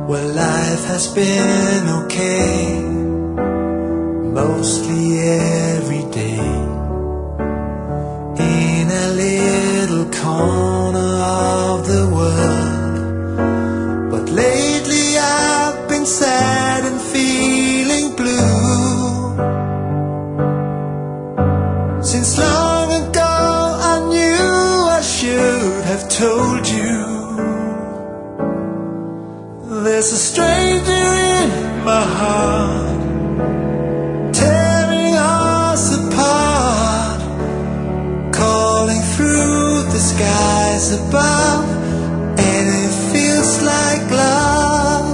Well, life has been okay, mostly every day, in a little corner of the world. But lately I've been sad and feeling blue. Since long ago I knew I should have told you. There's a stranger in my heart, tearing us apart, calling through the skies above, and it feels like love.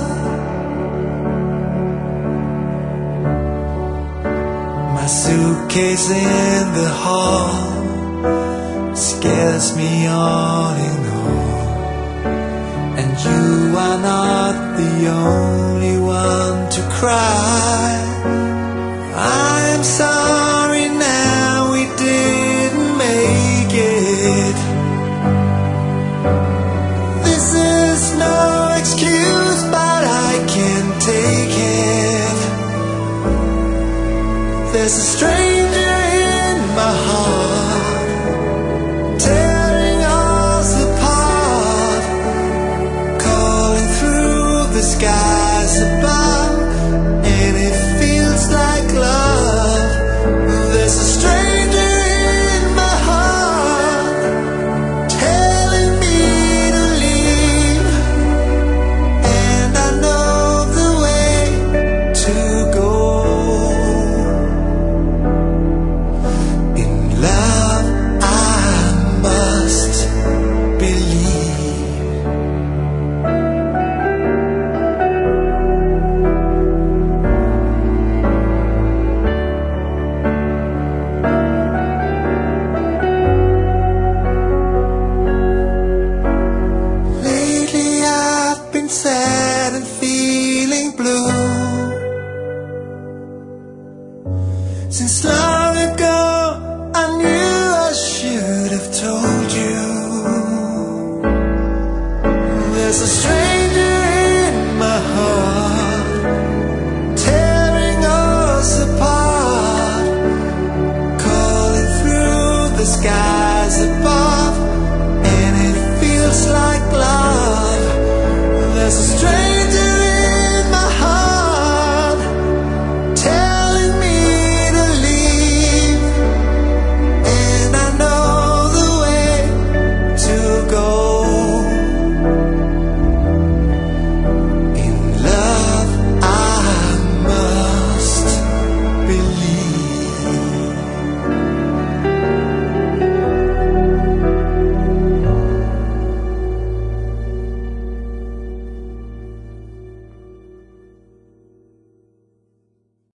My suitcase in the hall scares me all in all, and you are not the only one to cry. I'm sorry now we didn't make it. This is no excuse, but I can't take it. There's a stranger in my heart, tearing us apart, calling through the skies above, and it feels like love. There's a stranger in my heart, telling me to leave, and I know the way to go. In love I must believe. Lately I've been sad and feeling blue. Since long ago I knew I should have told you. There's a strange